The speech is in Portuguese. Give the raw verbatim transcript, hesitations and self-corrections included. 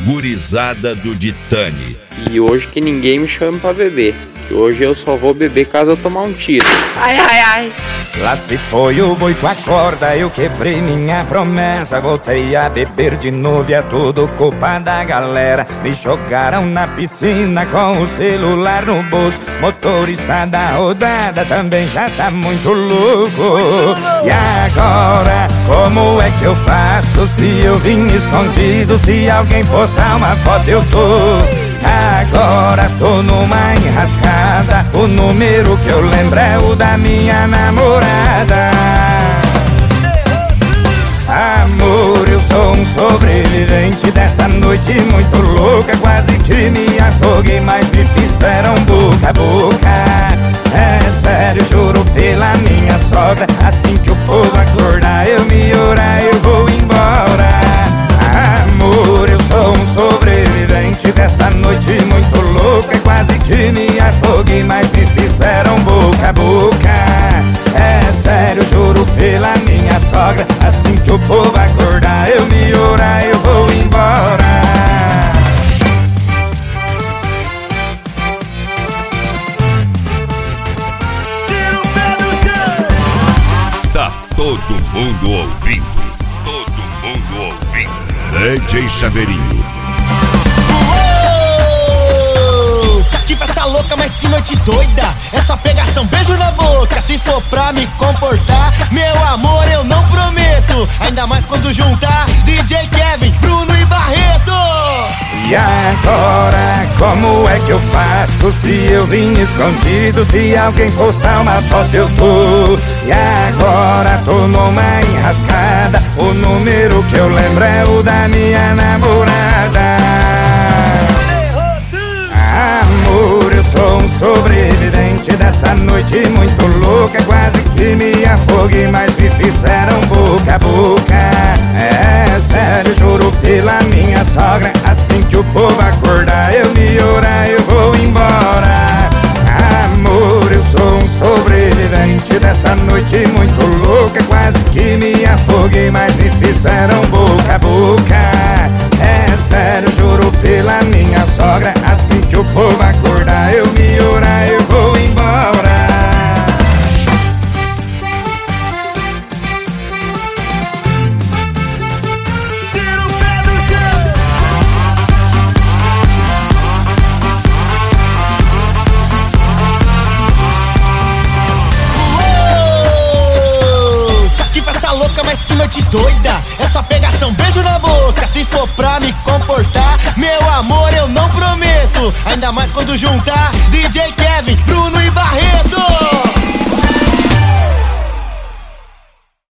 gurizada do Ditane. E hoje que ninguém me chama pra beber. Que hoje eu só vou beber caso eu tomar um tiro. Ai, ai, ai. Lá se foi o boi com a corda, eu quebrei minha promessa. Voltei a beber de novo e é tudo culpa da galera. Me jogaram na piscina com o celular no bolso. Motorista da rodada também já tá muito louco. E agora, como é que eu faço se eu vim escondido? Se alguém postar uma foto eu tô... Agora tô numa enrascada. O número que eu lembro é o da minha namorada. Amor, eu sou um sobrevivente dessa noite muito louca. Quase que me afoguei, mas me fizeram boca a boca. É sério, juro pela minha sogra. Assim que o povo acordar, eu me orar, eu vou embora. Amor, eu sou um sobrevivente dessa noite muito louca. Quase que me afoguei, mas me fizeram boca a boca. É sério, juro pela minha sogra. Assim que o povo acordar, eu me orar, eu vou embora. Tira o pé do chão! Tá todo mundo ouvindo. Todo mundo ouvindo. D J Chaveirinho. Uou! Que festa louca, mas que noite doida. É só pegação, beijo na boca. Se for pra me comportar, meu amor, eu não prometo. Ainda mais quando juntar D J Kevin, Bruno e Barreto. E agora, como é que eu faço se eu vim escondido? Se alguém postar uma foto eu tô. E agora tô numa enrascada. O número que eu lembro é o da minha namorada. Amor, eu sou um sobrevivente dessa noite muito louca. Quase que me afoguei, mas me fizeram boca a boca. É sério, juro pela minha sogra. Assim que o povo acordar, eu me orar, eu vou embora. Amor, eu sou um sobrevivente dessa noite muito louca. Quase que me afoguei, mas me fizeram boca a boca. É sério, juro pela minha sogra. Assim que o povo acordar, eu me orar, eu vou embora. Tira o pé do chão! Uou! Que festa louca, mas que noite doida. É só pegação, beijo na boca. Se for pra me comportar, meu amor, eu não prometo. Ainda mais quando juntar D J Kevin, Bruno